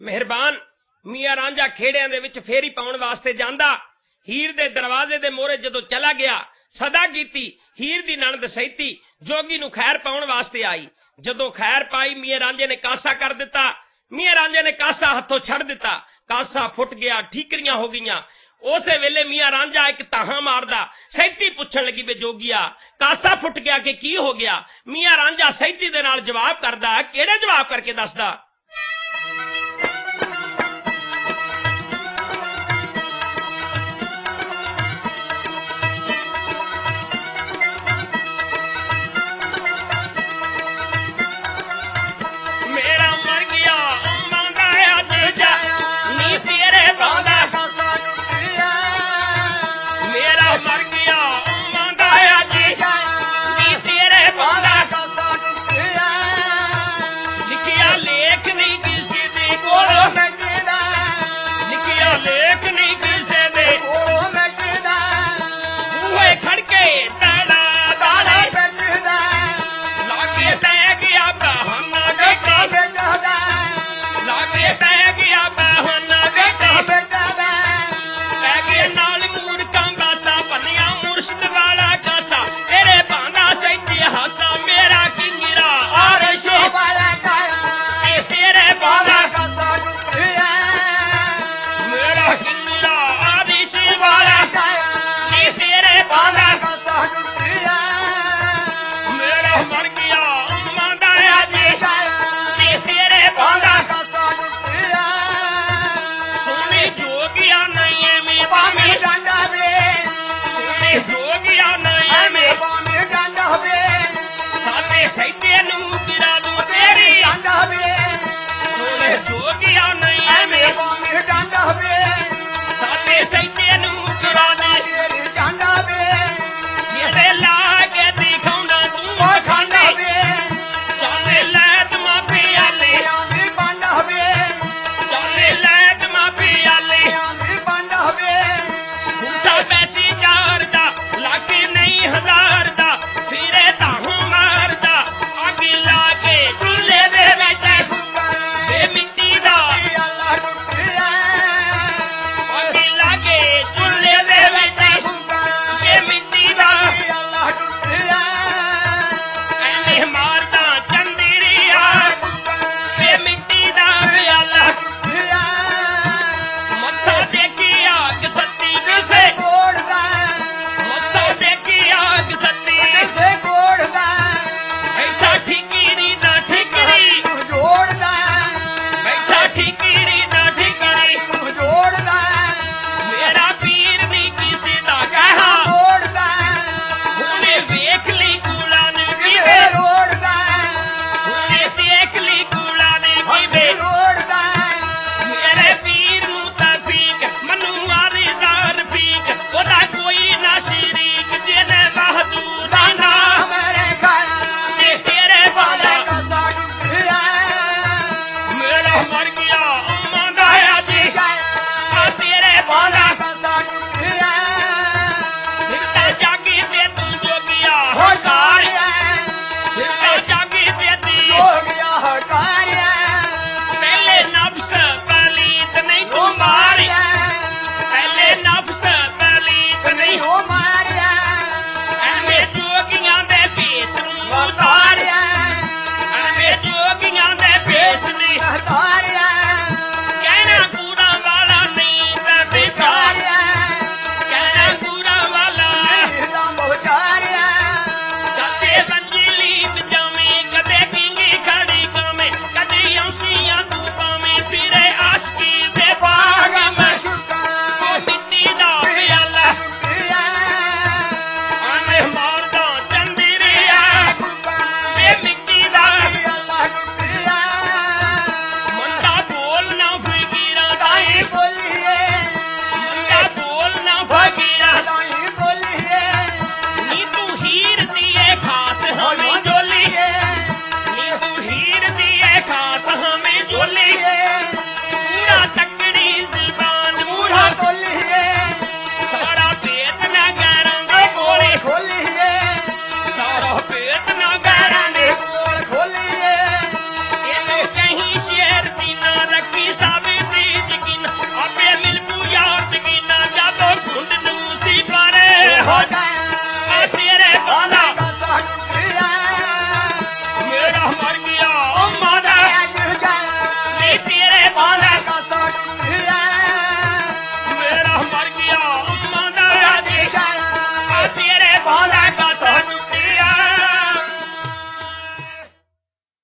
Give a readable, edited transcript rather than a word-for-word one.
मेहरबान मियाँ रांझा खेड़ियां दे विच फेरी पाउण वास्ते जांदा। हीर दे दरवाजे दे मोहरे जदों चला गया सदा कीती। हीर दी नणद सैती जोगी नूं खैर पाउण वास्ते आई। जदों खैर पाई मियाँ रांझे ने कासा कर दिता। मियाँ रांझे ने कासा हथों छड़ दिता। कासा फुट गया, ठीकरियां हो गईयां। उसे वेले मियाँ रांझा एक ताहा मारदा। सैती पुछण लगी बे जोगिया कासा फुट गया कि की हो गया। मियाँ रांझा सैती दे नाल जवाब करदा, केड़े जवाब करके दसदा।